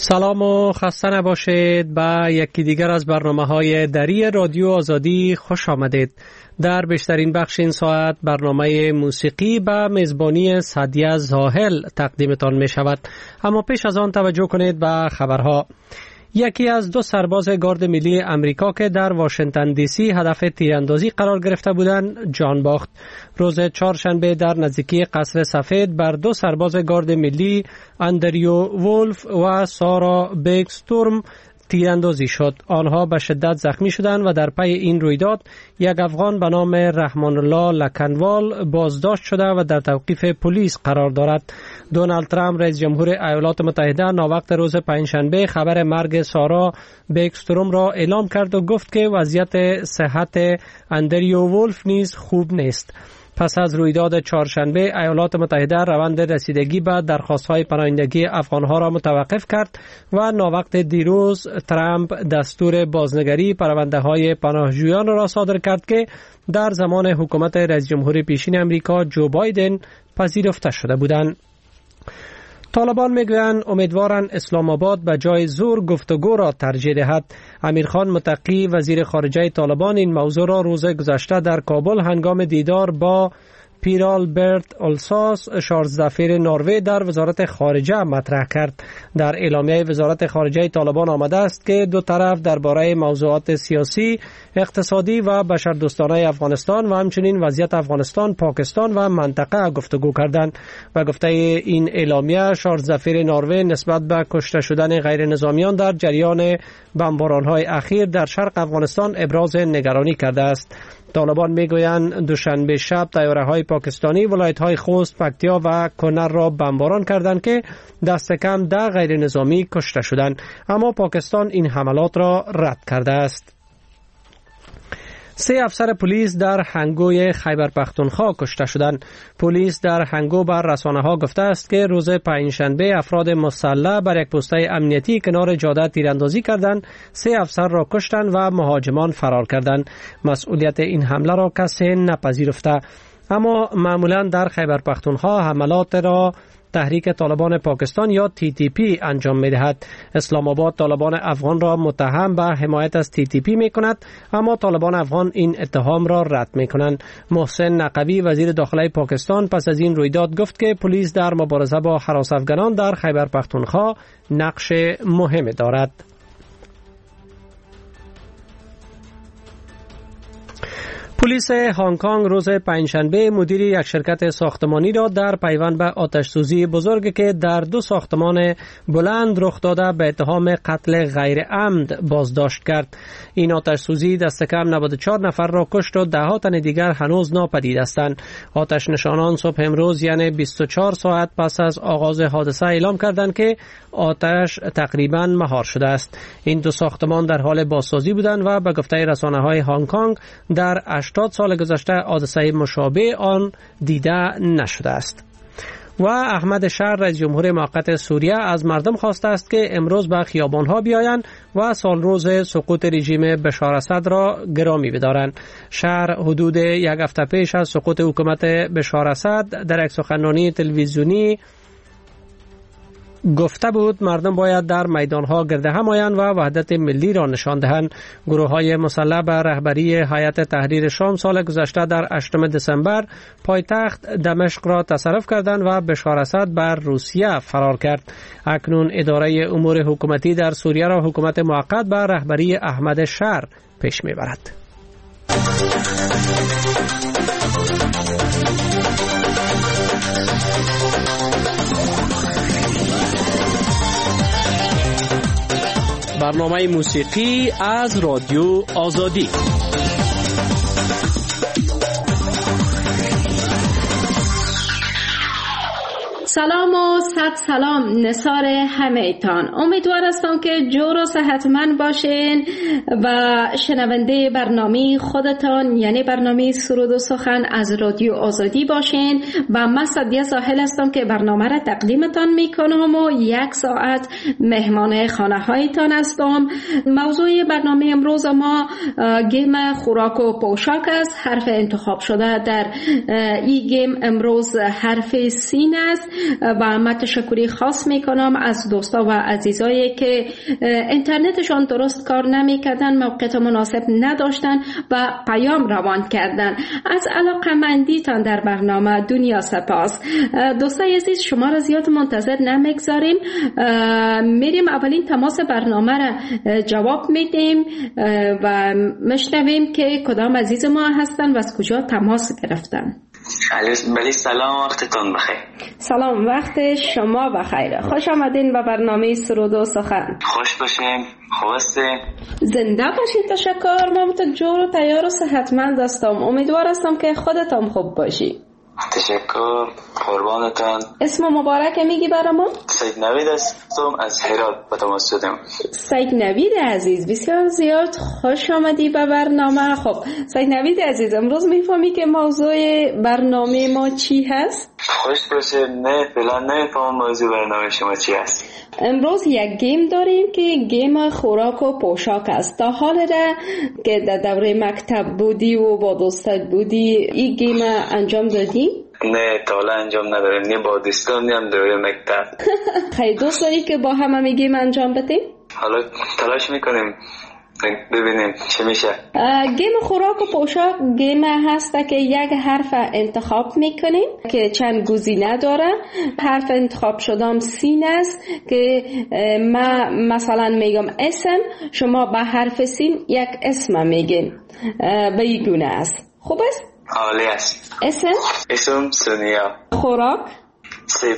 سلام و خسته نباشید. به یکی دیگر از برنامه‌های دری رادیو آزادی خوش آمدید. در بیشترین بخش این ساعت برنامه موسیقی به میزبانی سعدیه زاهل تقدیمتان می شود. اما پیش از آن توجه کنید به خبرها. یکی از دو سرباز گارد ملی امریکا که در واشنگتن دی سی هدف تیراندازی قرار گرفته بودند جان باخت. روز چهارشنبه در نزدیکی قصر سفید بر دو سرباز گارد ملی اندریو وولف و سارا بیکستورم تیراندازی شد. آنها به شدت زخمی شدند و در پی این رویداد یک افغان به نام رحمان الله لکنوال بازداشت شده و در توقیف پلیس قرار دارد. دونالد ترامپ رئیس جمهور ایالات متحده ناوقت روز پنجشنبه خبر مرگ سارا بیکستروم را اعلام کرد و گفت که وضعیت صحت اندریو وولف نیز خوب نیست. پس از رویداد چهارشنبه ایالات متحده روند رسیدگی به درخواست‌های پناهندگی افغان‌ها را متوقف کرد و ناوقت دیروز ترامپ دستور بازنگری پرونده‌های پناهجویان را صادر کرد که در زمان حکومت رئیس جمهور پیشین امریکا جو بایدن پذیرفته شده بودند. طالبان میگویند امیدوارند اسلام آباد به جای زور گفتگو را ترجیح دهد. امیرخان متقی وزیر خارجه طالبان این موضوع را روز گذشته در کابل هنگام دیدار با پیرالبرت اولساس شارزدفیر نروژ در وزارت خارجه مطرح کرد. در اعلامیه وزارت خارجه طالبان آمده است که دو طرف درباره موضوعات سیاسی، اقتصادی و بشردوستانه افغانستان و همچنین وضعیت افغانستان، پاکستان و منطقه گفتگو کردند. و گفته این اعلامیه شارزدفیر نروژ نسبت به کشته شدن غیر نظامیان در جریان بمباران‌های اخیر در شرق افغانستان ابراز نگرانی کرده است. طالبان میگویند دوشنبه شب طیاره‌های پاکستانی ولایت‌های خوست، پکتیا و کنر را بمباران کردند که دست کم 10 غیر نظامی کشته شدند، اما پاکستان این حملات را رد کرده است. 3 افسر پلیس در هنگوی خیبر پختونخوا کشته شدند. پلیس در هنگو بر رسانه‌ها گفته است که روز پنجشنبه افراد مسلح بر یک پست امنیتی کنار جاده تیراندازی کردند، 3 افسر را کشتند و مهاجمان فرار کردند. مسئولیت این حمله را کسی نپذیرفته. اما معمولا در خیبر پختونخوا حملات را تحریک طالبان پاکستان یا TTP انجام می‌دهد. اسلام آباد طالبان افغان را متهم به حمایت از TTP می‌کند، اما طالبان افغان این اتهام را رد می‌کنند. محسن نقوی وزیر داخلی پاکستان پس از این رویداد گفت که پلیس در مبارزه با هراس افغانان در خیبر پختونخوا نقش مهمی دارد. پلیس هنگ کنگ روز پنجشنبه مدیر یک شرکت ساختمانی را در پیوند به آتش‌سوزی بزرگی که در 2 ساختمان بلند رخ داده به اتهام قتل غیر عمد بازداشت کرد. این آتش‌سوزی دست کم 94 نفر را کشت و 10 تن دیگر هنوز ناپدید هستند. آتش نشانان صبح امروز یعنی 24 ساعت پس از آغاز حادثه اعلام کردند که آتش تقریباً مهار شده است. این 2 ساختمان در حال بازسازی بودند و به گفته رسانه‌های هنگ کنگ در 80 سال گذشته حادثه مشابه آن دیده نشده است. و احمد شهر رئیس جمهور موقت سوریه از مردم خواسته است که امروز به خیابان‌ها بیایند و سالروز سقوط رژیم بشار اسد را گرامی بدارند. شهر حدود 1 هفته پیش از سقوط حکومت بشار اسد در یک سخنرانی تلویزیونی گفته بود مردم باید در میدانها گرد هم آیند و وحدت ملی را نشان دهند. گروه‌های مسلح به رهبری هیئت تحریر شام سال گذشته در 8 دسامبر پایتخت دمشق را تصرف کردند و بشار اسد بر روسیه فرار کرد. اکنون اداره امور حکومتی در سوریه را حکومت موقت به رهبری احمد شهر پیش می‌برد. برنامه موسیقی از رادیو آزادی. سلام و صد سلام نثار همه‌تان. امیدوار هستم که جور و صحتمند باشین و شنونده برنامه خودتان یعنی برنامه سرود و سخن از رادیو آزادی باشین. و من سعدیه زاهل هستم که برنامه را تقدیمتان میکنم و 1 ساعت مهمان خانه هایتان هستم. موضوع برنامه امروز ما گیم خوراک و پوشاک است. حرف انتخاب شده در این گیم امروز حرف سین است. و من تشکری خاص میکنم از دوستا و عزیزایی که اینترنتشان درست کار نمیکردن، موقعیت مناسب نداشتن و پیام روان کردن. از علاقمندیتان در برنامه دنیا سپاس. دوستای عزیز، شما را زیاد منتظر نمیگذاریم، میریم اولین تماس برنامه را جواب میدیم و مشنویم که کدام عزیز ما هستن و از کجا تماس گرفتن. بله، سلام، وقتتون بخیر. سلام، وقت شما بخیر. خوش آمدین به برنامه سرود و سخن. خوش باشین. خواسته زنده باشین. تشکر. من تو جور و تیار و صحتمند هستم. امیدوار هستم که خودتان خوب باشی. تشکر، قربانتان. اسم مبارک میگی برامون؟ سید نوید هستم، از هرات به تماس شدم. سید نوید عزیز، بسیار زیاد خوش آمدی به برنامه. خب سید نوید عزیز، امروز میفهمی که موضوع برنامه ما چی هست؟ خوش باشه. نه فعلا نمیفهمم موضوع برنامه شما چی هست. امروز یک گیم داریم که گیم خوراک و پوشاک است. تا حال را که در دوره مکتب بودی و با دوستت بودی این گیم انجام دادی؟ نه، تا حالا انجام نداریم، نه با دوستان نه هم دوره مکتب. خیلی دوست داری که با هم گیم انجام بدیم؟ حالا تلاش میکنیم ببینیم چه میشه. گیم خوراک و پوشاک گیم هست که یک حرف انتخاب میکنیم که چند گزینه داره. حرف انتخاب شدم سین است که ما مثلا میگم اسم، شما به حرف سین یک اسم میگین. به این گونه است. خوب است؟ عالی است. اسم سونیا. خوراک سیب.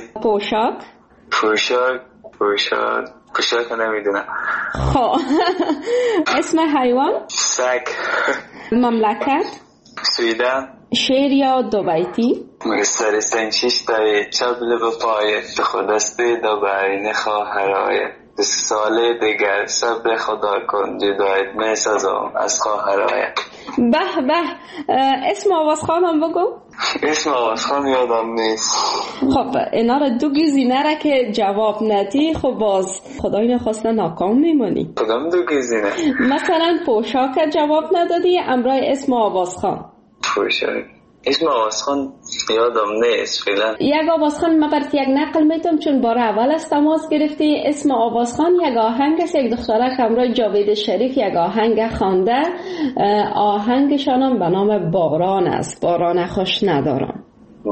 پوشاک نمیدونم. خب اسم حیوان؟ سگ. مملکت؟ سویدن. شعر یا دو بیتی؟ مگستر سنچیش دایی چبل بپایه تو خودسته دو برین خواهرایه 2 سال دیگر صبر خدا کن جدایت میسازم از خواهرایه. به به. اسم آوازخان هم بگو. اسم آوازخان یادم نیست. خب اینا را دو گزینه را که جواب ندی خب باز خدای نخواسته ناکام میمونی. کدام دو گزینه؟ مثلا پوشاک جواب ندادی، امرای اسم آوازخان. پوشاک اسم آوازخان یادم نیست فعلا. یک آوازخان من برات یک نقل میتونم چون بار اول از تماس گرفتی. اسم آوازخان یک آهنگ است. یک دخترک همراه جاوید شریف یک آهنگ خوانده. آهنگشانم به نام باران است. باران خوش ندارم.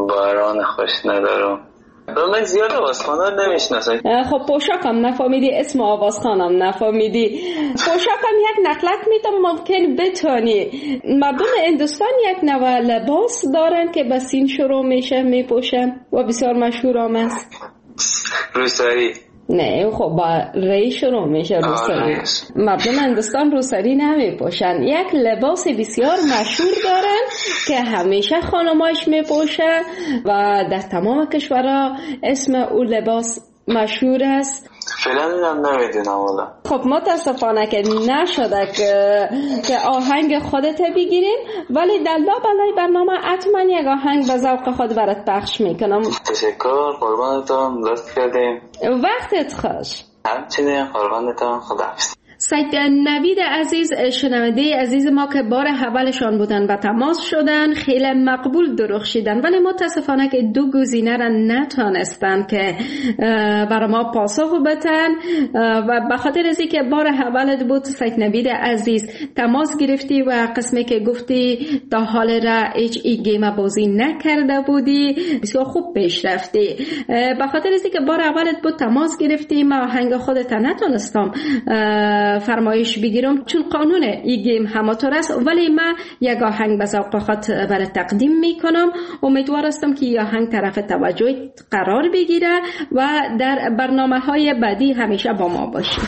من زیاد آوازخانان نمیشناسم. خب پوشاکم نفهمیدی، اسم آوازخانم نفهمیدی. پوشاکم یک نقلک میتونم ممکن بتونی. مردم هندوستان یک نوع لباس دارن که به سین شروع میشه میپوشن و بسیار مشهور هم است. روسری. نه خب با ری شروع میشه روسری. مردم هندوستان روسری نمیپوشن. یک لباس بسیار مشهور دارن که همیشه خانمایش میپوشه و در تمام کشورها اسم اون لباس مشهور است. فعلا اینم نمیدونم والا. خب متاسفانه که نشده که آهنگ خودت بگیریم، ولی در لابلای برنامه حتما یک آهنگ به ذوق خود برات پخش میکنم. تشکر، قربانتون، لطف کردیم. وقتت خوش. همچنین قربانتون، خداحافظ. سید نوید عزیز، شنونده عزیز ما که بار اولشان بودن و تماس شدن، خیلی مقبول درخشیدن ولی متاسفانه که دو گزینه را نتانستن که برای ما پاسخ بدن و به خاطر از اینکه بار اولت بود سید نوید عزیز تماس گرفتی و قسمی که گفتی تا حال را هیچ ای گیم بازی نکرده بودی بسیار خوب پیش رفتی. به خاطر از اینکه بار اولت بود تماس گرفتی، ما آهنگ خودت نتونستم فرمایش بگیرم چون قانون این گیم همطور است، ولی من یک آهنگ به ذوق خود برای تقدیم میکنم. امیدوار هستم که این آهنگ طرف توجه قرار بگیره و در برنامه‌های بعدی همیشه با ما باشی.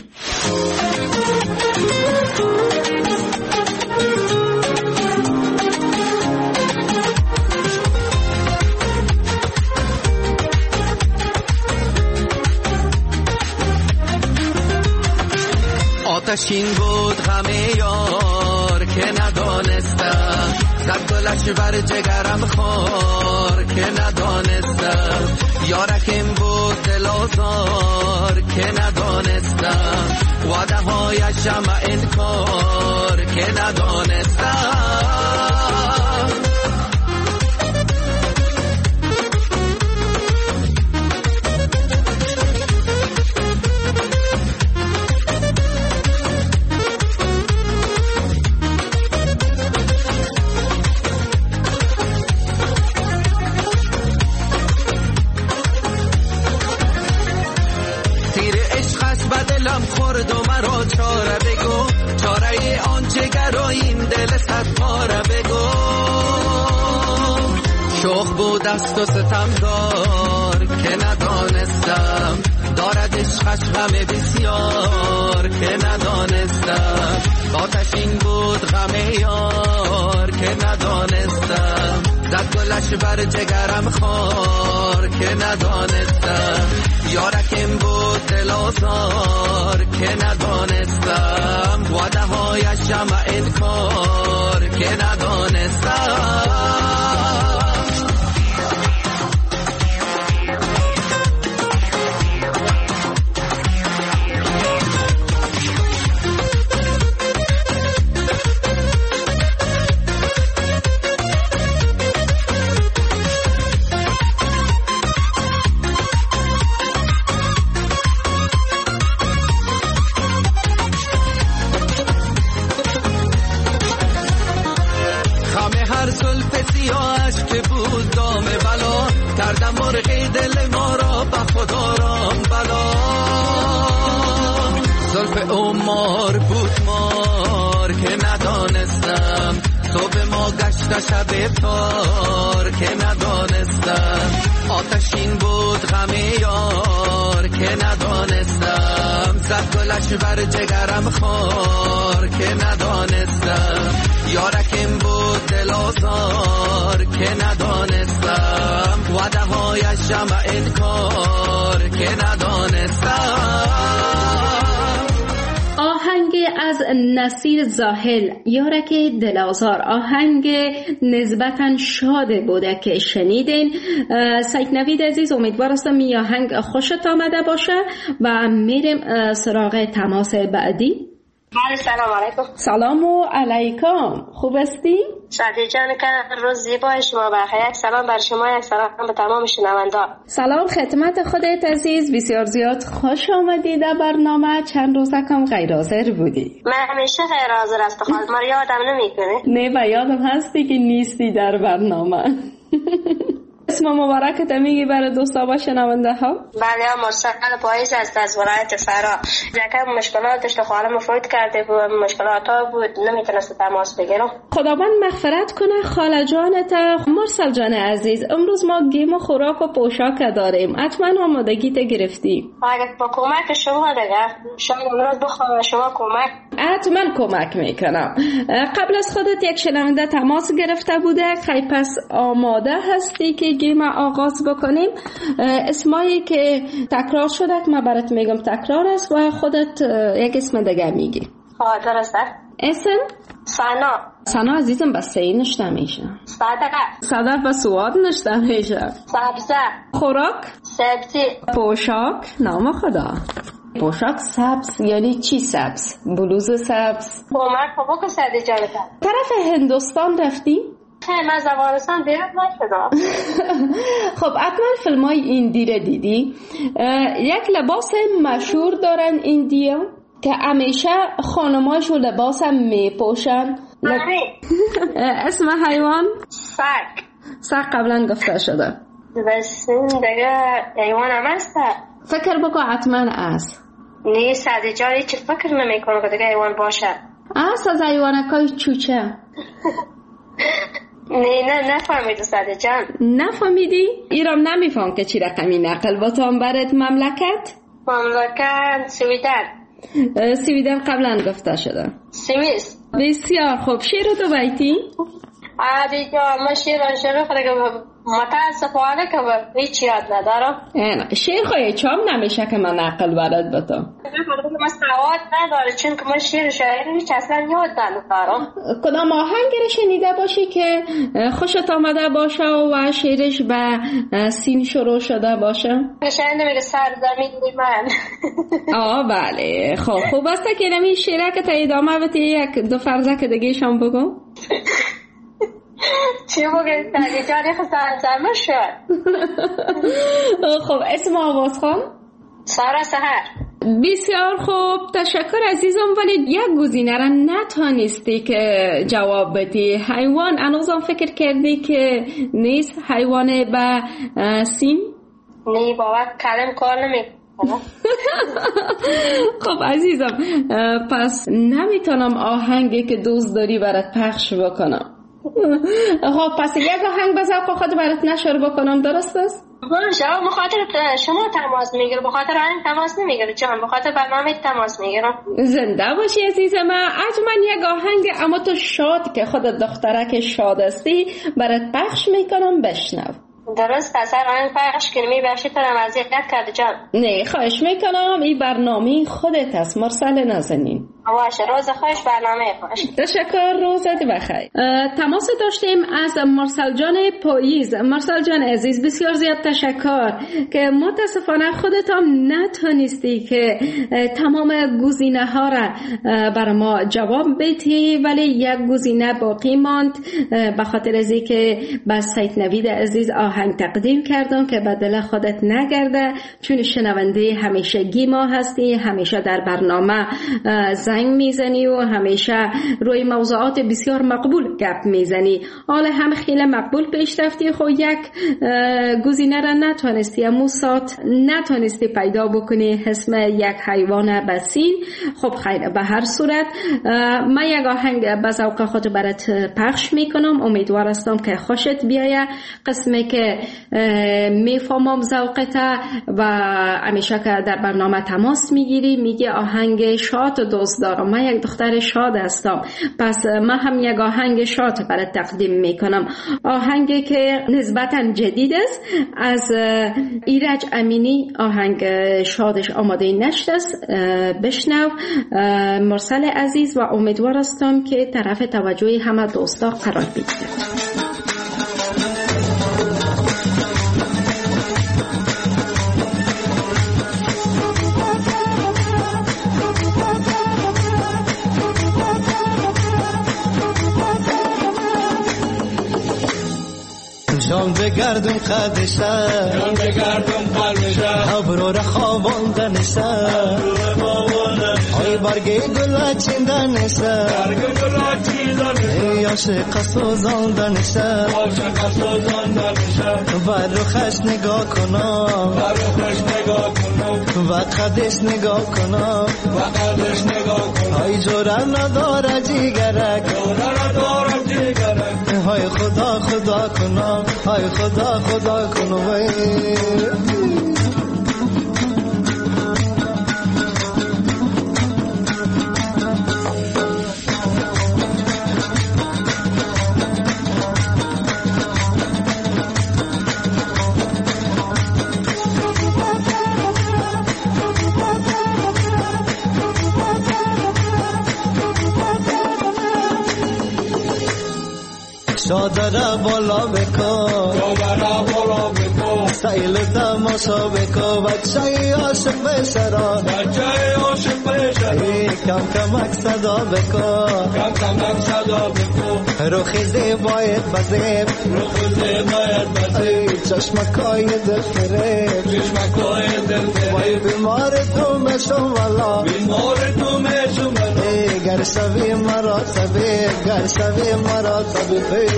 آتشین بود همه یار که ندانستم، زد گلش بر جگرم خار که ندانستم، یارکم بود دل آزار که ندانستم، وعده هایشم انکار که ندانستم. صد باره بگو شوق بود است و ستمگار که ندانستم دارد عشقش غم بسیار که ندانستم آتشین بود غم یار که ندانستم زد گلش بر جگرم خار که ندانستم یارکم بود دل آزار که ندانستم وعده هایش جمع انکار که ندانستم کردم مرغی دل ما را به خدا رام بلا زلف عمر بود مار که ندانستم تو به ما گشت شب تار که ندانستم آتشین بود غم یار که ندانستم زد گلش بر جگرم خار که ندانستم یارکم بود دل آزار که ندانستم وعده هایش جمع انکار که ندانستم. آهنگ از نصیر زاهل یارک دل آزار، آهنگ نسبتاً شاد بوده که شنیدین. سید نوید عزیز، امیدوار هستم این آهنگ خوشت آمده باشه و میریم سراغ تماس بعدی. بله، سلام علیکم. سلام علیکم، خوب هستی؟ سعدی جان که روز زیبای شما بخیر. یک سلام بر شما، یک سلام به تمام شنوندگان. سلام خدمت خودت عزیز، بسیار زیاد خوش آمدی در برنامه. چند روزه کم غیر حاضر بودی. من همیشه غیر حاضر هستم، خود ما یادم نمیکنه. نه و یادم هستی که نیستی در برنامه. اسم مبارکت میگی برای دوستا و شنونده ها؟ بله، مرسل پاییز است از ولایت فرا. یکم مشکلات داشت، خالم فوت کرده بود، مشکلات ها بود، نمیتونست تماس بگیرم. خداوند مغفرت کنه خاله جانت. مرسل جان عزیز، امروز ما گیم و خوراک و پوشاک داریم، حتما آمادگیت گرفتی؟ اگر با کمک شما دیگه شاید امروز بخوام شما کمک. حتما کمک میکنم. قبل از خودت یک شنونده تماس گرفته بوده، خیلی پس آماده هستی که گیم آغاز بکنیم؟ اسمایی که تکرار شده که من برات میگم تکرار است و خودت یک اسم دیگه میگی. درسته. اسم؟ سنا. سنا عزیزم با سی نشته میشه. صدقه. صدق با سواد نشته میشه. سبزه. خوراک؟ سبزی. پوشاک؟ نام خدا. پوشاک سبز یعنی چی سبز؟ بلوز سبز؟ کمک بکن سعدی جان. طرف هندوستان رفتی؟ من از افغانستان بیرون نشدم. خب حتما فیلم های ایندی رو دیدی. یک لباس مشهور دارن ایندیا که همیشه خانماشو لباس هم میپوشن. اسم حیوان؟ سگ. سگ قبلا گفته شده. بس دیگه حیوان هم هست. فکر بکن حتما است. نه سعدی جان هیچ فکر نمی کنم که دیگه حیوان باشه. است از حیوانکای چوچه. نه نفهمیدی سعدی جان. نفهمیدی؟ ایرام نمیفهم که چی رقمی نقل با تام برد مملکت سویدن. سویدن قبلا گفته شده. سوئیس. بسیار خوب. شیر تو بیتی؟ عادی جان من شیر خودم متاسفانه که هیچ یاد ندارم. شیر خواهی چام نمیشه که من نقل برد با تو. من سواد نداره چون که من شیر شاعری هیچ اصلا یاد ندارم. کدام آهنگ رو شنیده باشی که خوشت آمده باشه و شیرش به سین شروع شده باشه؟ شاید نمیگه سرزمین من. بله. خب خوب است که نمی شیره که تا ادامه بتی یک دو فرزه که دیگه شام بگو. چی بگه سعدی جانی سرزمین شد. خب اسم آواز خان؟ سارا سحر. بسیار خوب، تشکر عزیزم. ولی یک گزینه را نتانستی که جواب بدی. حیوان هنوزم فکر کردی که نیست حیوان به سین؟ نه بابا کلم کار نمی خب عزیزم، پس نمیتونم آهنگی که دوست داری برات پخش بکنم. خب پس یک آهنگ به ذوق خود برات نشر بکنم، درست است؟ شما بخاطر شما تماس میگیره، بخاطر آهنگ تماس نمیگیره جان، بخاطر برنامه تماس میگیرم. زنده باشی عزیزم. من یک آهنگ اما تو شاد که خودت دخترک شاد هستی برات پخش میکنم، بشنو. درست است، آهنگ پخش کنی بخشی ترم اذیت کرده جان. نه خواهش میکنم، این برنامه خودت است، مرسل نازنین. باشه، روز خوش، برنامه خوش. تشکر، روزت بخیر. تماس داشتیم از مرسل جان پاییز. مرسل جان عزیز، بسیار زیاد تشکر که متاسفانه خودت هم نتونستی که تمام گزینه ها را بر ما جواب بدی، ولی یک گزینه باقی ماند به خاطر از اینکه با سید نوید عزیز آهنگ تقدیم کردم که به دل خودت نگرده، چون شنونده همیشگی ما هستی، همیشه در برنامه زنگ میزنی و همیشه روی موضوعات بسیار مقبول گپ میزنی. حالا هم خیلی مقبول پیش رفتی، خب یک گزینه را نتونستی، موسات نتونستی پیدا بکنی اسم یک حیوان بسین. خب خیر، به هر صورت من یک آهنگ به ذوق خود برات پخش میکنم، امیدوار هستم که خوشت بیایه. قسمی که میفهمم ذوقت و همیشه که در برنامه تماس میگیری میگی آهنگ شاد دوست دارم، من یک دختر شاد هستم، پس من هم یک آهنگ شاد برات تقدیم میکنم. آهنگی که نسبتا جدید است، از ایرج امینی، آهنگ شادش آماده نشد است. بشنو مرسل عزیز و امیدوار هستم که طرف توجه همه دوستا قرار بگیرد. جان بگردم قدشه، جان بگردم قلبشه، ابرو را خواباندنشه، ای برگی گل چیندنشه، برگ گل چیندنشه، ای عاشق سوزاندنشه، عاشق سوزاندنشه، بر روخش نگاه کنم، بر روخش نگاه کنم، و قدش نگاه کنم، و قدش نگاه کنم، ای جوره نداره جیگرک، جوره نداره جیگرک، های خدا خدا کنم، های خدا خدا کنم. شادره بالا بکن، شادره بالا بکن، سیل تماشا بکن، بچه عاشق بشرا، بچه عاشق بشرا، کم کمک صدا بکن، کم کمک صدا بکن، روخی زیبایت بزیب، روخی زیبایت بزیب، چشمکای دل فریب، چشمکای دل فریب، بیمار تو مشم والا، بیمار تو مشم والا، گر شوی مرا طبیب، گر شوی مرا طبیب.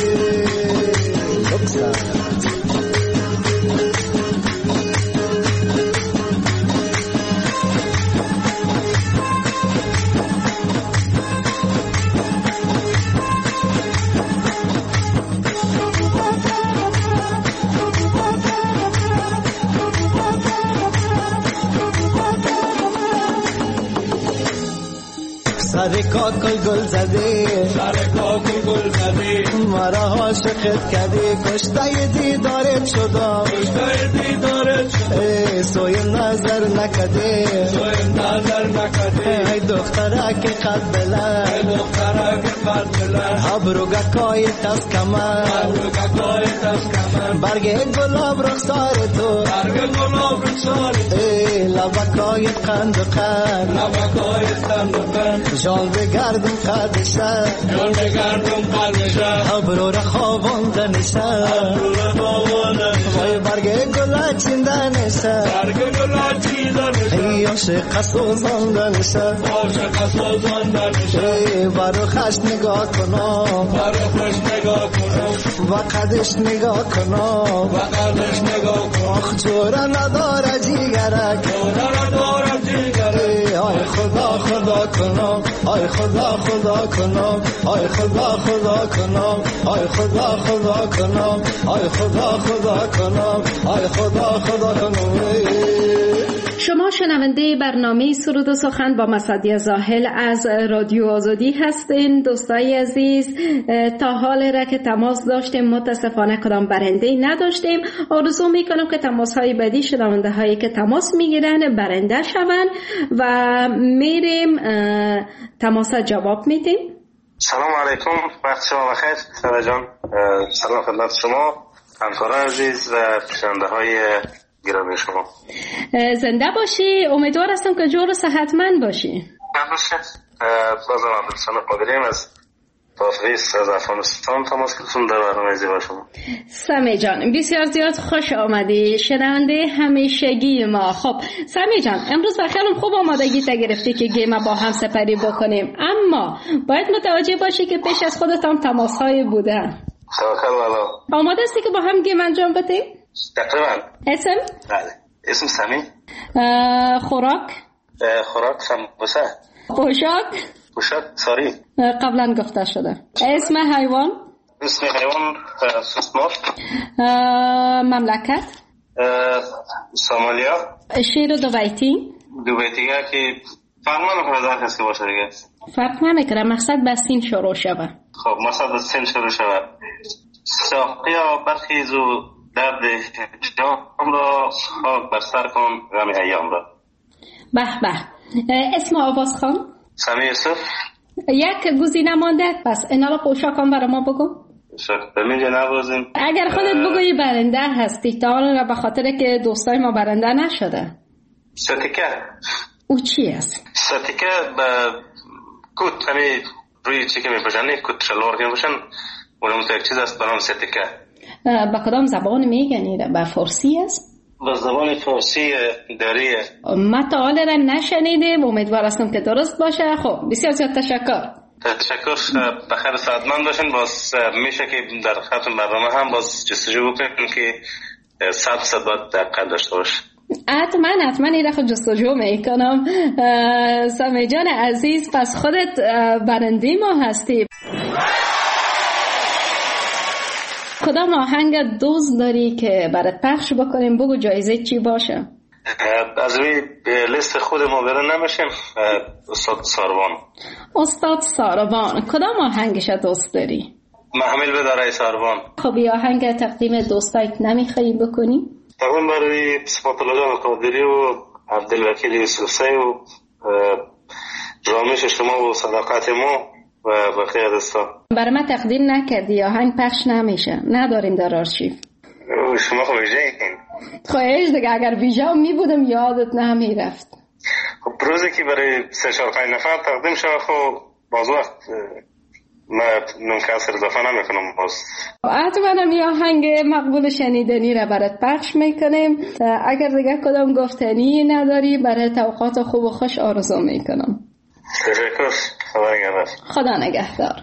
سر کاکل گل زدی، سر کاکل گل زدی، مرا عاشقت کردی، کشته دیدارت شدم، کشته دیدارت شدم، سوی نظر نکدی، سوی نظر نکدی، ای دختره که قد بلند، ای دختره که قد بلند، ابرو گکای تست کمر، ابرو گکای تست کمر، برگ گلاب رخسار تو، برگ گلاب رخسار تو، لبکای قند و قند، لبکای قند و قند، جان بگردم قدشه، جان بگردم قدشه، ابرو را خواباندنشه، ابرو را خواباندنشه، وای برگ گل چیندنشه، برگ گل چیندنشه، ای عاشق سوزاندنشه برو خش نگاه کنم و قدش نگاه کنم آخ جوره نداره جیگرک آی خدا خدا کنم آی خدا خدا کنم آی خدا خدا کنم آی خدا خدا کنم آی خدا خدا کنم آی خدا خدا کنم. شما شنونده برنامه سرود و سخن با مصدی زاهل از رادیو آزادی هستین. دوستای عزیز، تا حال را که تماس داشتیم متاسفانه کدام برنده نداشتیم. آرزو میکنم که تماس های بعدی شنونده هایی که تماس میگیرن برنده شون و میریم تماس جواب میدیم. سلام علیکم، وقت شما بخیر سارا جان. سلام خدمت شما همکاران عزیز و شنونده های گرامی شما. زنده باشی، امیدوار هستم که جور و صحتمند باشی. بازم عبدالحسن قادری از تافویس از افغانستان تماس گرفتم در برنامه زیبا شما. سمی جان بسیار زیاد خوش آمدی، شنونده همیشگی ما. خب سمی جان، امروز بخیرم خوب آمادگی تا گرفتی که گیم با هم سپری بکنیم، اما باید متوجه باشی که پیش از خودت هم تماس های بوده. توکل والا. آماده هستی که با هم گیم انجام بدیم؟ تقریبا. اسم؟ بله. اسم سمی. خوراک؟ خوراک سمبوسه. پوشاک ساری. قبلا گفته شده. اسم حیوان؟ اسم حیوان سوسمار. مملکت؟ سومالیا. شعر دو بیتی که فرق نمیکنه در کسی باشه دیگه. فرق نمیکنه، مقصد به سین شروع شود. خب مقصد به سین شروع شود. ساقیا برخیز و درد جام را خاک بر سر کن غم ایام را. به به. اسم آواز خان؟ سمی یوسف. یک گزینه مانده، پس اینا رو پوشاکان برای ما بگو. بمینجا نوازیم. اگر خودت بگویی برنده هستی، تا حالا به خاطر که دوستای ما برنده نشده. ستیکه. او چی است؟ ستیکه به کت، همین روی چی که میپوشن، کت شلوار که میپوشن، اونم یک چیز است به نام ستیکه. به کدام زبان میگنی؟ به فارسی است؟ به زبان فارسی داریه. ما تا حالا را نشنیدیم، امیدوار هستم که درست باشه. خب بسیار زیاد تشکر. بخیر سعادتمند باشین. باز میشه که در ختم برنامه هم باز جستجو بکنیم که 100% باید دقت داشته باشه. حتما این رفت جستجو میکنم. سمی جان عزیز، پس خودت برنده ما هستی. کدام آهنگ دوست داری که برات پخش بکنیم؟ بگو جایزه چی باشه. از روی لیست خود ما برن نمیشیم. استاد ساروان. کدام آهنگش دوست داری؟ محمل بداره ساروان. خب یه آهنگ تقدیم دوستایت نمیخوایی بکنی؟ تقدیم برای صفات الله جان قادری و عبدالوکیل یوسفزی و جامعه شما و صداقت ما و بقیه دوستان. برای ما تقدیم نکردی، آهنگ پخش نمیشه، نداریم در آرشیو. شما خب ویژه ایکن. خواهش دیگه، اگر ویژه می بودم یادت نمیرفت. خب روزی که برای 3-4-5 نفر تقدیم شد، خب باز وقت من کسر اضافه نمیکنم. باز حتما یه آهنگ مقبول شنیدنی را برات پخش میکنیم. اگر دیگه کدام گفتنی نداری، برای توقعات خوب و خوش آرزو میکنم. تشکر. خدا نگهدار.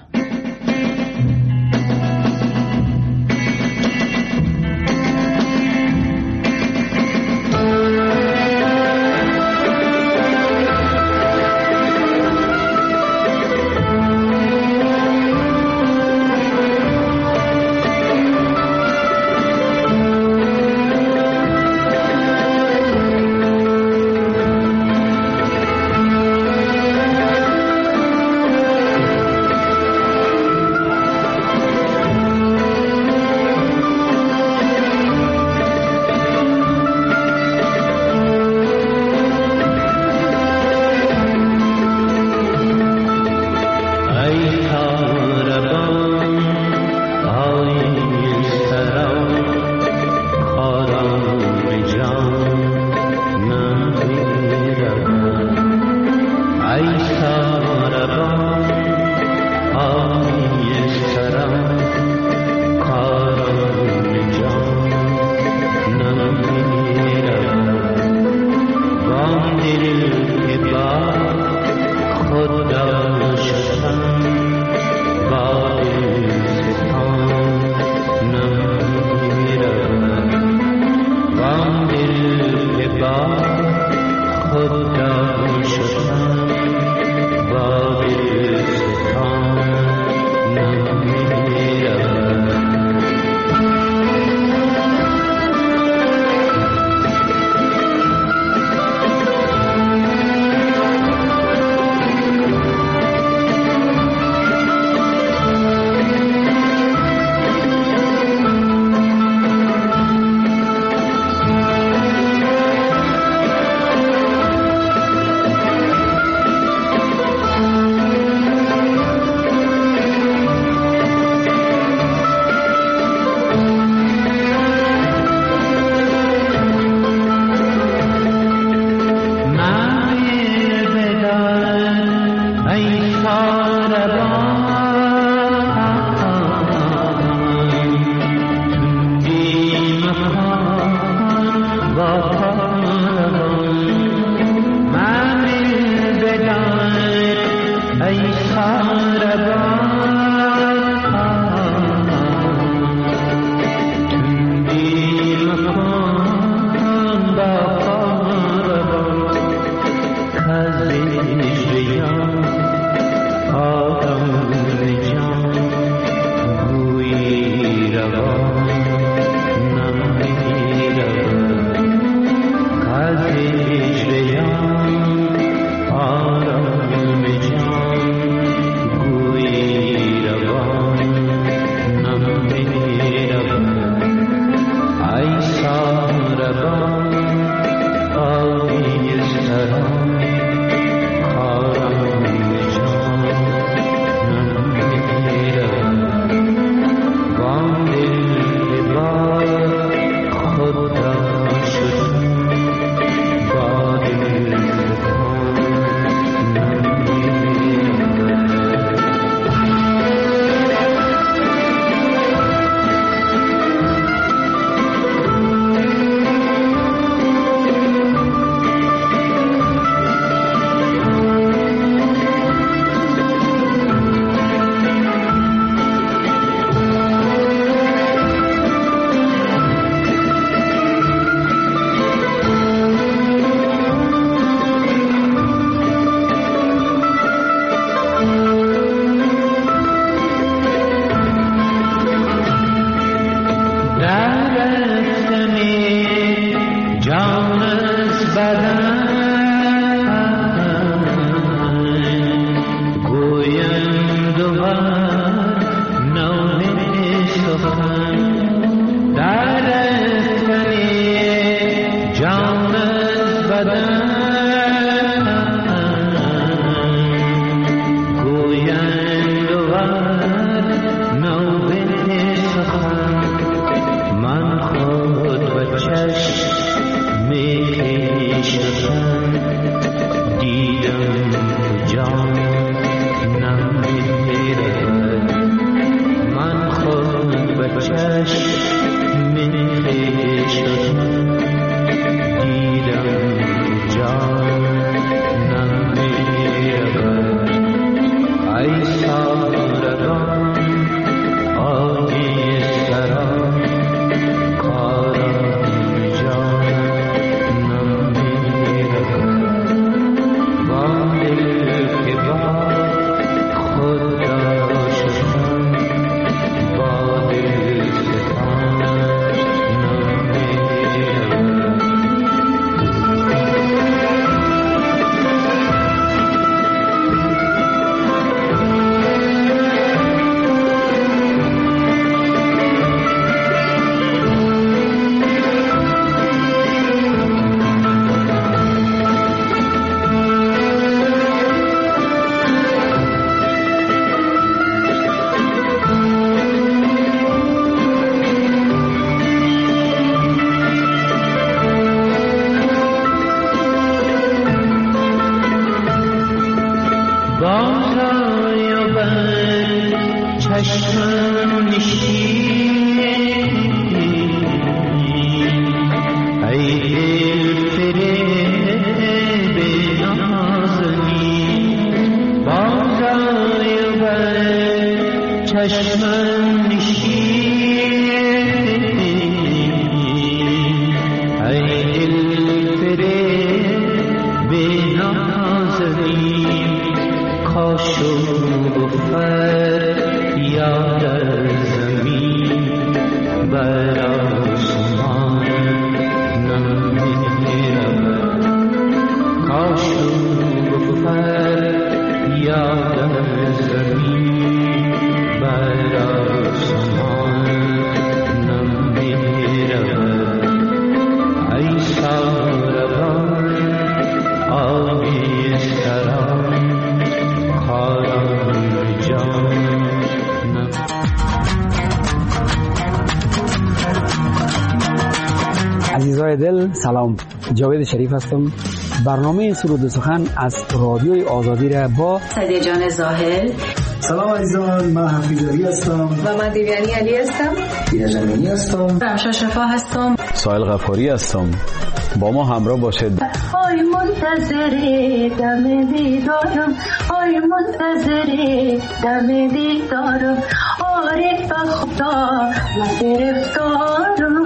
عزیزای دل سلام، جاوید شریف هستم. برنامه سرود و سخن از رادیوی آزادی را با سعدیه جان زاهل. سلام عزیزان، من حفیظ علی هستم و من دیویانی علی هستم. دینا جمیلی هستم. رمشا شفا هستم. سایل غفاری هستم. با ما همراه باشید. آی منتظر دم دیدارم، آی منتظر دم دیدارم، عارف خدا من گرفتارم.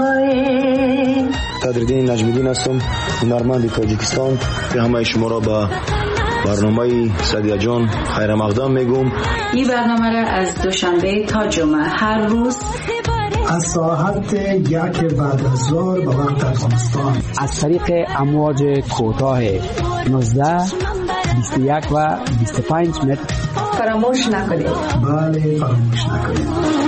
قدردین نجمیدین هستم، هنرمند تاجیکستان. به همه شما را با برنامه سعدیه جان خیر مقدم میگم. این برنامه را از دوشنبه تا جمعه هر روز از ساعت 1 بعد از ظهر به وقت افغانستان از طریق امواج کوتاه 19 21 و 25 متر فراموش نکنید. بله، فراموش نکنید.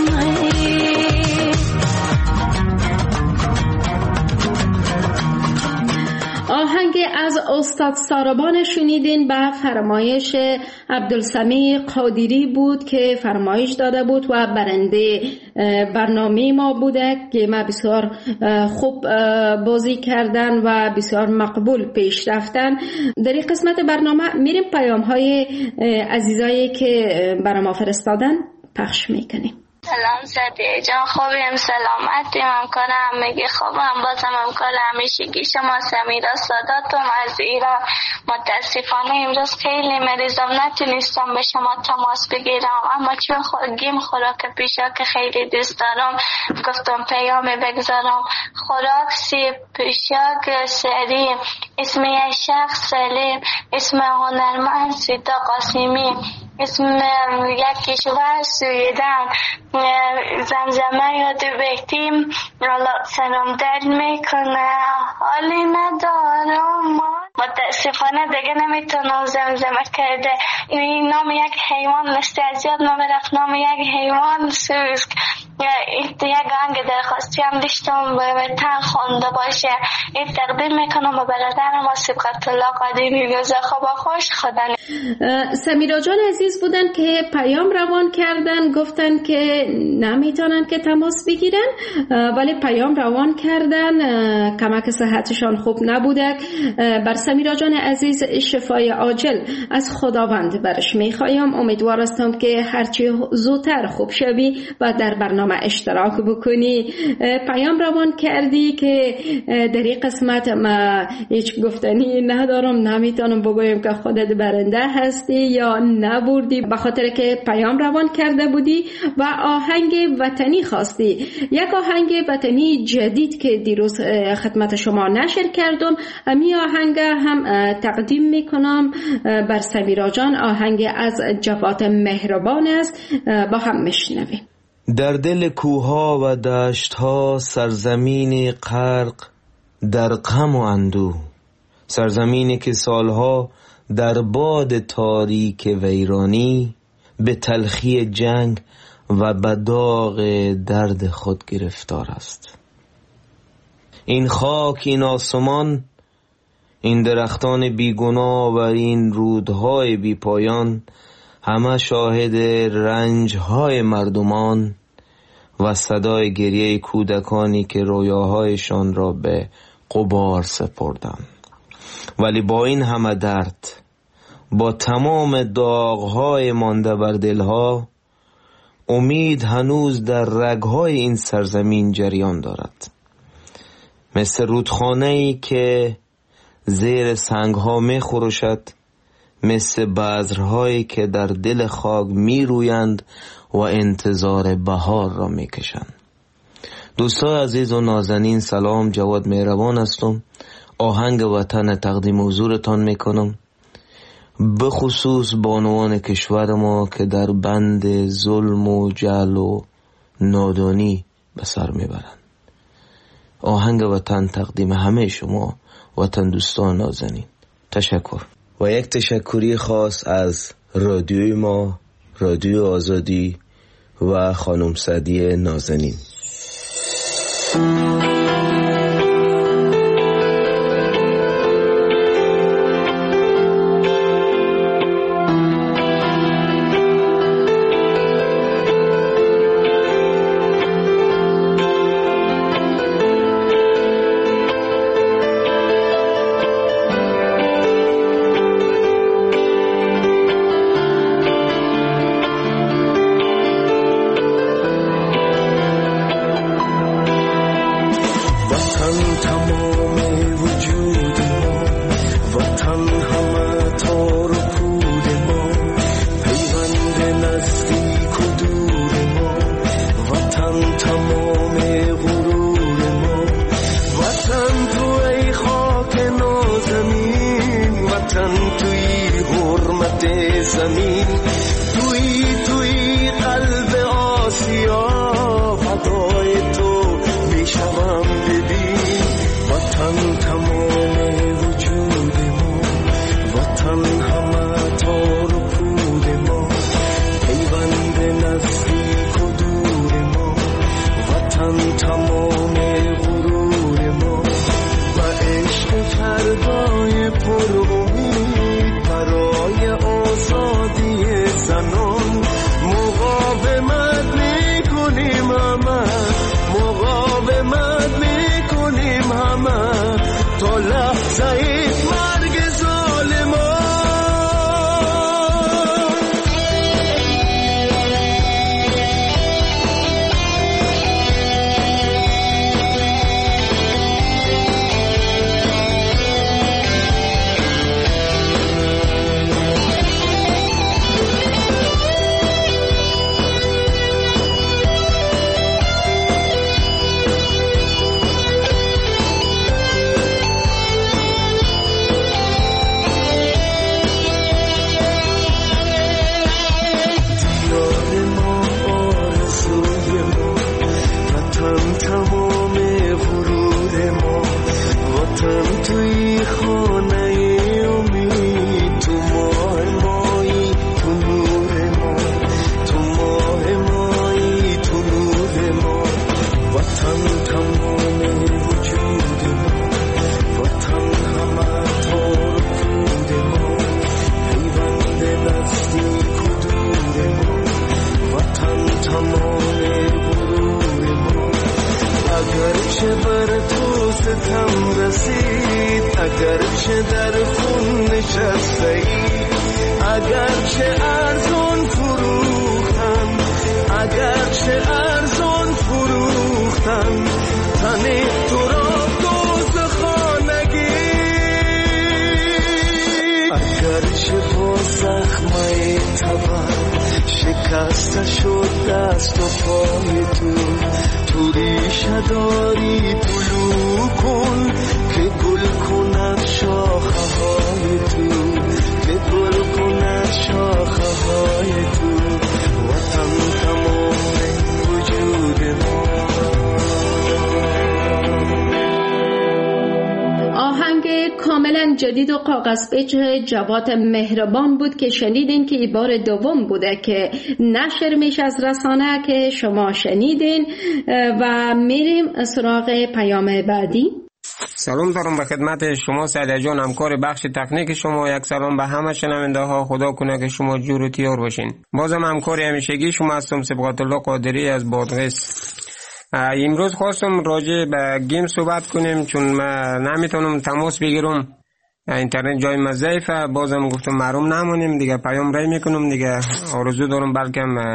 آهنگ از استاد ساربان شنیدین به فرمایش عبدالسمیع قادری بود که فرمایش داده بود و برنده برنامه ما بوده که ما بسیار خوب بازی کردن و بسیار مقبول پیش رفتن. در این قسمت برنامه میریم پیام های عزیزایی که برای ما فرستادن پخش میکنیم. سلام سعدیه جان، خوبیم؟ سلامتی؟ همکار همگی خوبم؟ بازم همکار همیشگی شما سمیرا ساداتم از ایران. متاسفانه امروز خیلی مریضم، نتونستم به شما تماس بگیرم، اما چون گیم خوراک پیشا که خیلی دوست دارم گفتم پیام بگذارم. خوراک سیب پیشاک سری، اسم یک شخص سلیم، اسم هنرمند سیتا قاسمی، اسم یک کشور سویدن، زمزمه یاد بهتیم سلام در میکنه، حالی ندارم. متاسفانه دیگه نمیتونم زمزمه کرده. این نام یک حیوان مثل از یاد نمیرفت، نام یک حیوان سوزک. یک آهنگ درخواستی هم داشتم به وطن خونده باشه. این تقدیم میکنم به برادرم صبغت الله قدیمی رضاخواب خوش خدا. سمیرا جان عزیز بودن که پیام روان کردن، گفتن که نمیتونن که تماس بگیرن ولی پیام روان کردن، کمک صحتشان خوب نبوده. بر سمیرا جان عزیز شفای عاجل از خداوند برش میخوایم. امیدوار هستم که هرچی زودتر خوب شوی و در برنامه اشتراک بکنی. پیام روان کردی که در این قسمت ما هیچ گفتنی ندارم، نمیتونم بگویم که خودت برنده هستی یا نبردی، به خاطر که پیام روان کرده بودی و آهنگ وطنی خواستی. یک آهنگ وطنی جدید که دیروز خدمت شما نشر کردم، امی آهنگ هم تقدیم میکنم بر سمیرا جان. آهنگ از جواد مهربان است، با هم میشنویم. در دل کوها و دشتها سرزمین غرق در غم و اندوه، سرزمینی که سالها در باد تاریک ویرانی به تلخی جنگ و به داغ درد خود گرفتار است. این خاک، این آسمان، این درختان بیگناه و این رودهای بی پایان همه شاهد رنجهای مردمان و صدای گریه کودکانی که رویاهایشان را به غبار سپردند. ولی با این همه درد، با تمام داغهای مانده بر دلها، امید هنوز در رگهای این سرزمین جریان دارد، مثل رودخانه‌ای که زیر سنگها می خروشد، مثل بذرهایی که در دل خاک می رویند و انتظار بهار را می کشند. دوستان عزیز و نازنین، سلام، جواد مهربان هستم. آهنگ وطن تقدیم حضورتان می کنم، بخصوص بانوان کشور ما که در بند ظلم و جهل و نادانی به سر می برند. آهنگ وطن تقدیم همه شما وطن دوستان نازنین. تشکر. و یک تشکری خاص از رادیوی ما، رادیو آزادی و خانم سعدیه نازنین. جدید و کاغذ پیچ جواد مهربان بود که شنیدین که این بار دوم بوده که نشر میشه از رسانه که شما شنیدین. و میریم سراغ پیام بعدی. سلام دارم به خدمت شما سعدیه جان، همکار بخش تکنیک شما. یک سلام به همه شنونده ها، خدا کنه که شما جور و تیار باشین. بازم همکار همیشگی شما هستم، سبقت الله قادری از بادغیس. امروز خواستم راجع به گیم صحبت کنیم چون من نمیتونم تماس بگیرم، اینترنت جای ما ضعیفه. بازم گفتم محروم نمونیم دیگه، پیام رای میکنم دیگه. آرزو دارم بلکم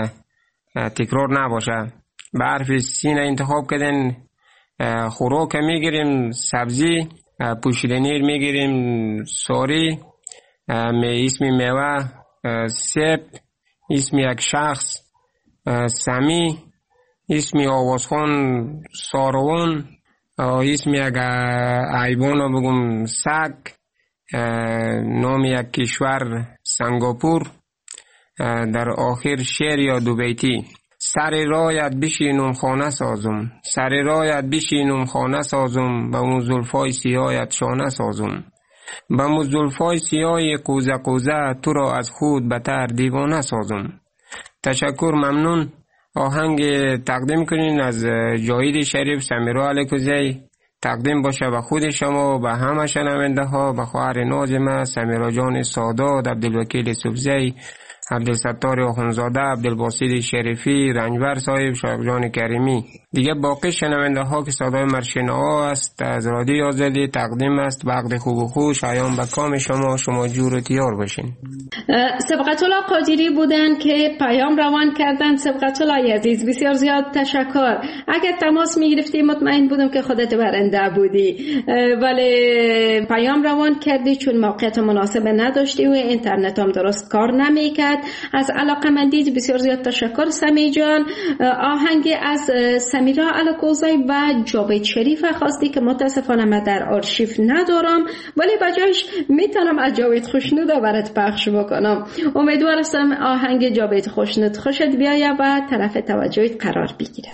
تکرار نباشه. به حرف سین انتخاب کردن، خوراک میگیریم، سبزی، پوشیدنی میگیریم، ساری، اسم میوه سیب، اسم یک شخص سمی، اسم آوازخوان سارون، اسم یک حیوان بگم سگ، نام یک کشور سنگاپور، در آخر شعر یا دو بیتی. سر رایت بشینم خانه سازم، سر رایت بشینم خانه سازم، به اون زلفای سیاهت شانه سازم، به اون زلفای سیاه قوزه قوزه تو را از خود بتر دیوانه سازم. تشکر، ممنون. آهنگ تقدیم کنین از جاوید شریف سمیرا الکوزی، تقدیم باشه به خود شما، به همه شنونده ها، به خواهر نازم سمیرا جان سادات، عبدالوکیل سبزی، عبدالستار آخونزاده، عبدالباسط شریفی، رنجبر صاحب، شایق جان کریمی. دیگه باقی شنونده ها که صدای مرشنا است از رادیو آزادی تقدیم است. وقت خوب و خوش ایام به کام شما جور و تیار باشین. سبقت الله قادری بودن که پیام روان کردن. سبقت الله عزیز بسیار زیاد تشکر. اگر تماس میگرفتی مطمئن بودم که خودت برنده بودی، ولی پیام روان کردی چون موقعیت مناسب نداشتی و اینترنت هم درست کار نمیکرد. از علاقمندی بسیار زیاد تشکر سمی جان. آهنگ از سمیرا الکوزی و جاوید شریف خواستی که متاسفانه من در آرشیو ندارم، ولی بجایش میتونم از جاوید خوشنود برات پخش بکنم. امیدوار هستم آهنگ جاوید خوشنود خوشت بیاید و طرف توجهت قرار بگیره.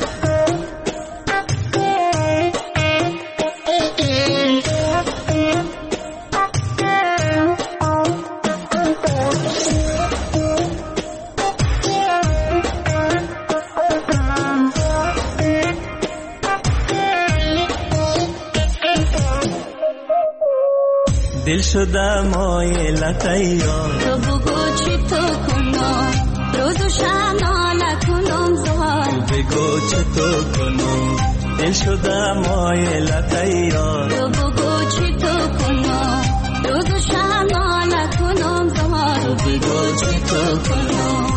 دل شده مایلت یار، تو بگو چی تو کنم، روز و شب ناله کنم زار، تو بگو چی تو کنم، دل شده مایلت یار، تو بگو چی تو کنم، روز و شب ناله کنم زار، تو بگو چی تو کنم.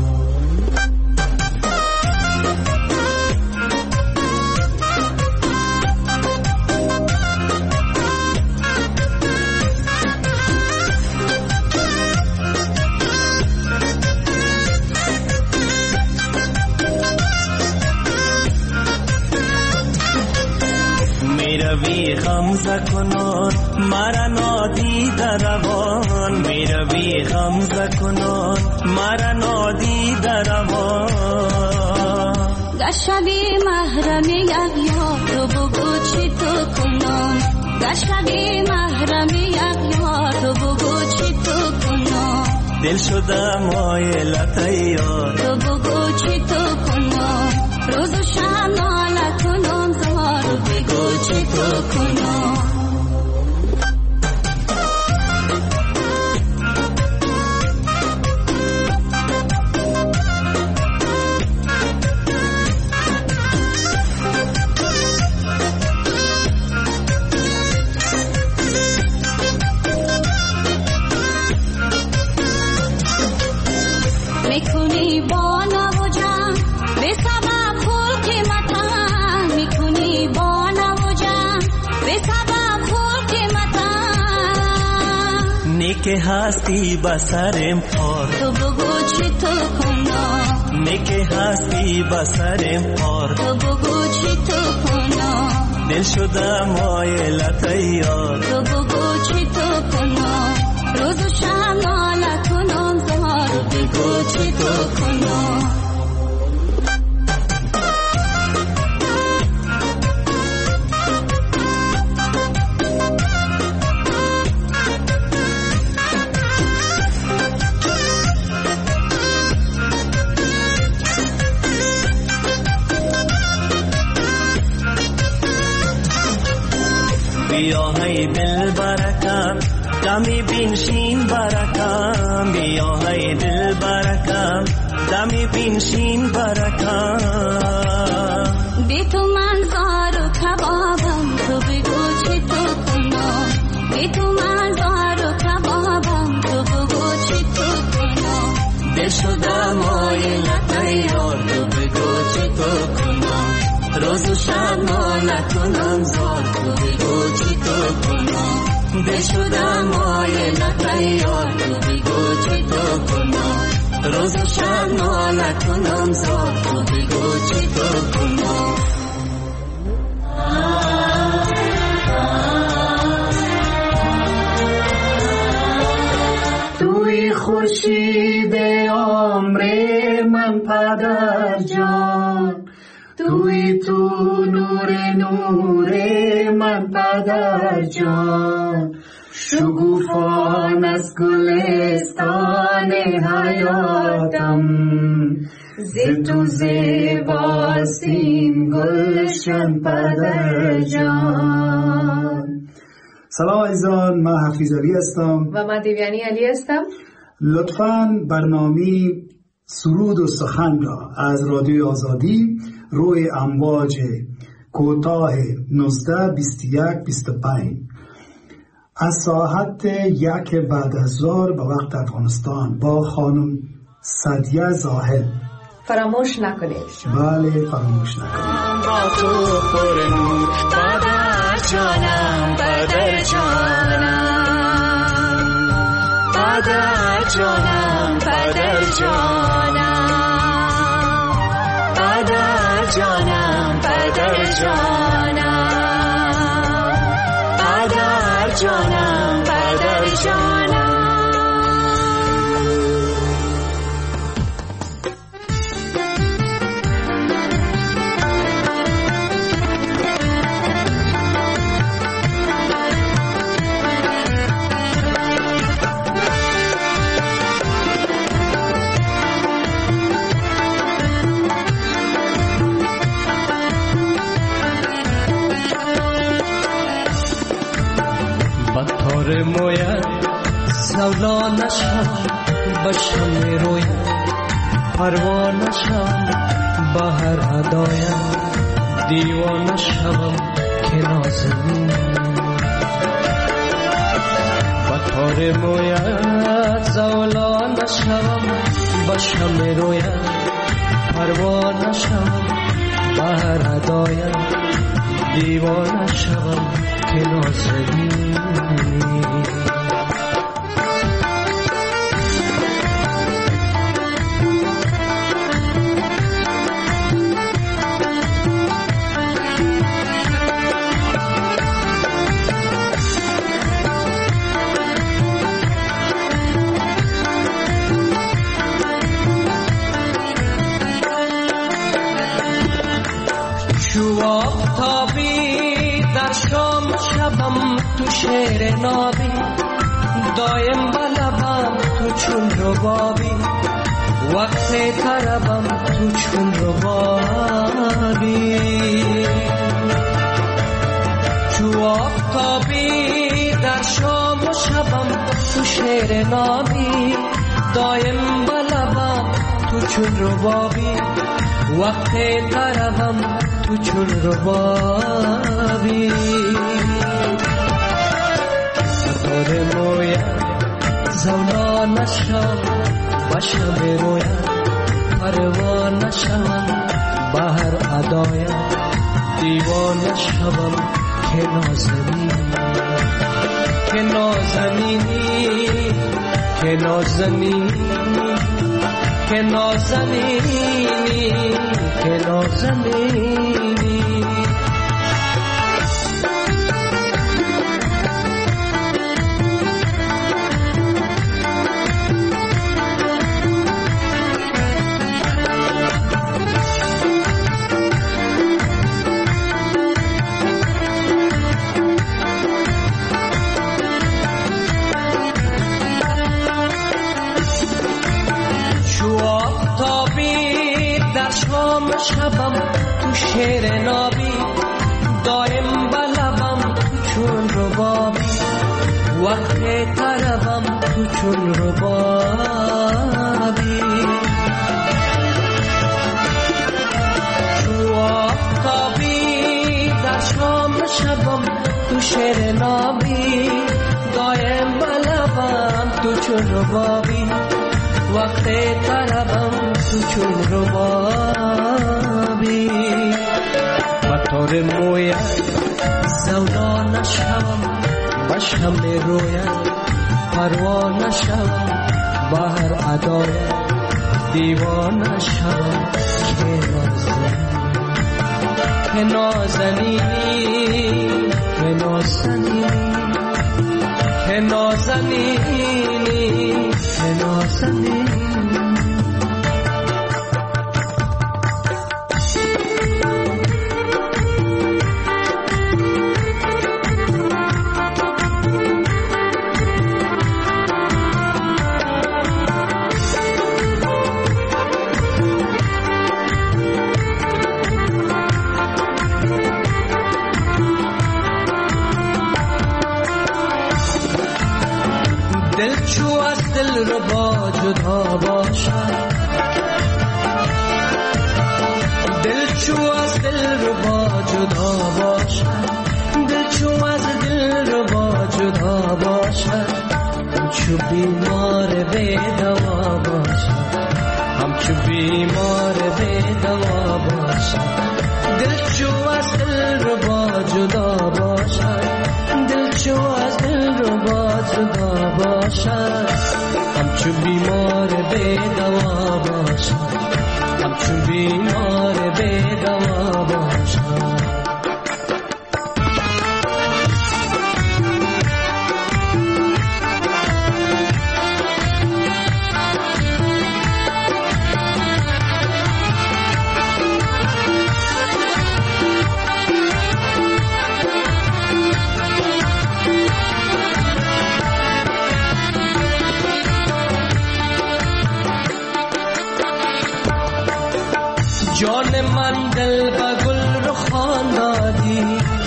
میروی غمزه کنان مرا نادیده روان، میروی غمزه کنان مرا نادیده روان، گشبی محرمی اغیار، تو بگو چی تو کنم، گشبی محرمی اغیار، تو بگو چی تو کنم، دل شده مایلت یار، تو بگو چی تو کنم، روز و شب ناله کنم زار، تو بگو چی تو کنم. میکنی با نوجان به سبب خلق متن، میکنی با نوجان به سبب خلق متن، نیک هستی بسرم پار، تو بگو چی تو کنم، نیک هستی بسرم پار، تو بگو چی تو کنم، دل شده مایلت یار، تو بگو چی تو کنم، روز و شب ناله کنم زار، تو بگو چی تو کنم. بیا های دل برکم دمی بینشین برکم، بیا های دل برکم دمی بینشین برکم، بی تو من زار و کبابم، تو بگو چی تو کنم، بی تو من زار و کبابم، تو بگو چی تو کنم، دل شده مایلت یار، تو بگو چی تو کنم، روز و شب ناله کنم زار، تو بگو چی تو کنم. دل شدم مایل تیار تو بگو چی تو کنم روز و شب ناله کنم زار تو بگو چی تو کنم توی خورشید عمر من پدر جان توی تو نور من پدر جان شگوفان از گلستان حیاتم ز تو زیباستیم گلشن پدر جان. سلام عزیزان، من حفیظ علی هستم و من دیویانی علی هستم. لطفاً برنامه سرود و سخن را از رادیوی آزادی روی امواج کوتاه 19 21 25 از ساعت 1 بعد از ظهر به وقت افغانستان با خانم سعدیه زاهد فراموش نکنید. بله فراموش نکنید. با تو پر نور پدر جانم پدر جانم پدر جانم پدر جانم پدر جانم پدر جانم پدر جانم پدر جانم. بطور مویت زولا نشم بشم رویت پروا نشم بهر هدایت دیوانه شوم که نازنین بطور مویت زولا نشم بشم رویت پروا نشم بهر هدایت دیوانه شوم که نازنین. شو آفتابی در شام شبم تو شعر نابی دایم بلبم تو چون ربابی وقت طربم تو چون ربابی شو آفتابی در شام شبم تو شعر نابی دایم بلبم تو چون ربابی وقت طربم تو چون ربابی بطور مویت زولا نشم بشم رویت پروا نشم بهر ادایت دیوانه شوم که نازنینی که نازنینی که نازنینی که نازنینی که نازنینی. شبم تو شعر نابی دایم بلبم تو چون ربابی وقت طربم تو چون ربابی تو آفتابی در شام شبم تو شعر نابی دایم بلبم تو چون ربابی وقت طربم تو چون ربابی بطور مویت زولا نشم بشم شمع رویت پروانه شوم با هر ادای دیوانه شوم که نازنینی که نازنینی که نازنینی که نازنینی دل چو از دل ربا جدا باشد دل چو از دل ربا جدا باشد دل چو از دل ربا جدا باشد همچو بیمار بی دوا باشد همچو بیمار بی دوا باشد دل چو از دل ربا جدا باشد دل چو از دل ربا جدا باشد همچو بیمار بی دوا باشد همچو بیمار بی دوا باشد جان من دل با گل رو خواندادی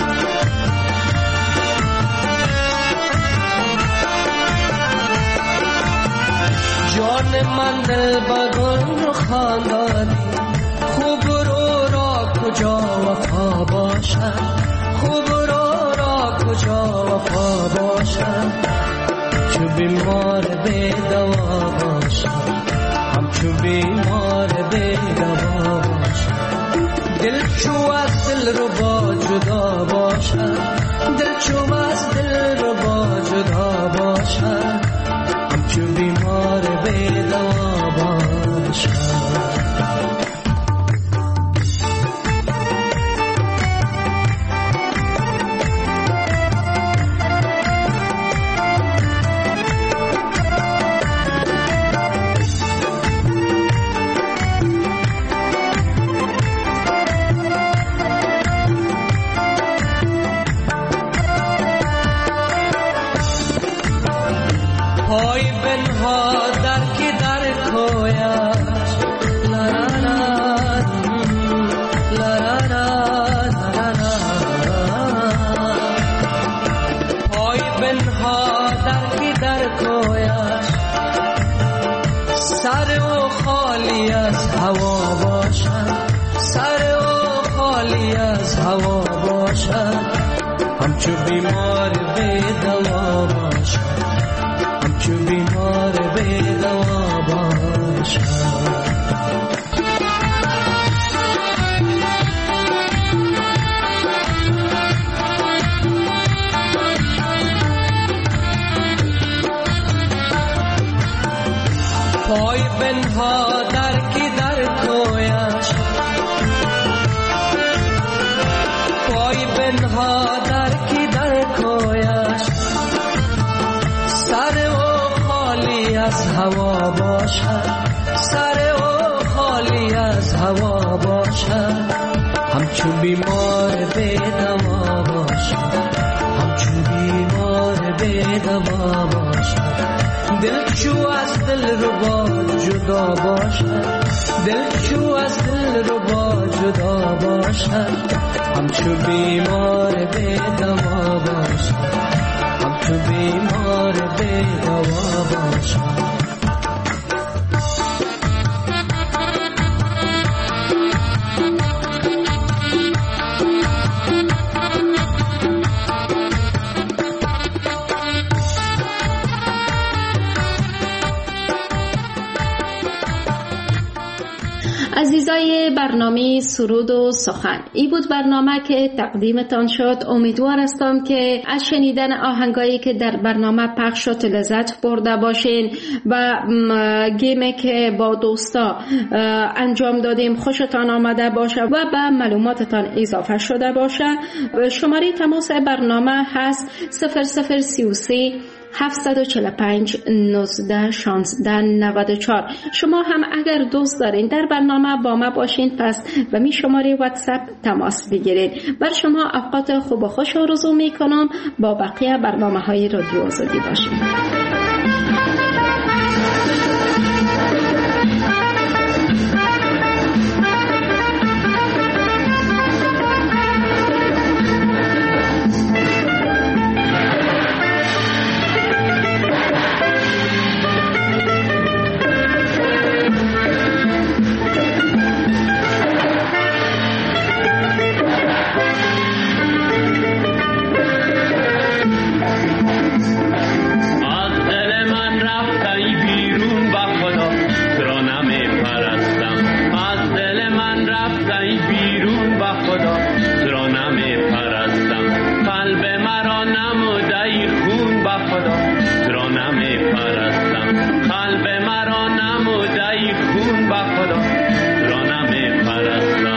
جان من دل با گل رو خواندادی خوب رو را کجا وفا باشد خوب رو را کجا وفا باشد چو بیمار بی دوا باشد همچو بیمار بی دوا دل چو از دل ربا جدا باشد دل چو از دل ربا جدا باشد همچو بیمار بی دوا باشد پای بنها در که در کویش پای بنها در که در کویش سر و خالی از هوا باشد سر و خالی از هوا باشد همچو بیمار بی دوا باشد همچو بیمار بی دوا باشد پای بنها در کی در کویش پای بنها در کی در کویش سر و خالی از هوا باشد سر و خالی از هوا باشد همچو بیمار بی دوا باشد همچو بیمار بی دوا باشد دل چو از دل ربا جدا باشد دل چو از دل ربا جدا باشد همچو بیمار بی دوا باشد همچو بیمار بی دوا باشد عزیزای برنامه سرود و سخن. این بود برنامه که تقدیمتان شد. امیدوار هستم که از شنیدن آهنگایی که در برنامه پخش شد لذت برده باشین و گیمی که با دوستا انجام دادیم خوشتان آمده باشه و به معلوماتتان اضافه شده باشه. شماره تماس برنامه هست 0033 745 19 16 94. شما هم اگر دوست دارین در برنامه با ما باشین پس به می شماره واتساپ تماس بگیرید. بر شما اوقات خوب و خوش آرزو می کنم. با بقیه برنامه های رادیو آزادی باشین. قلب مرا نموده ای خون به خدا را نمی پرستم.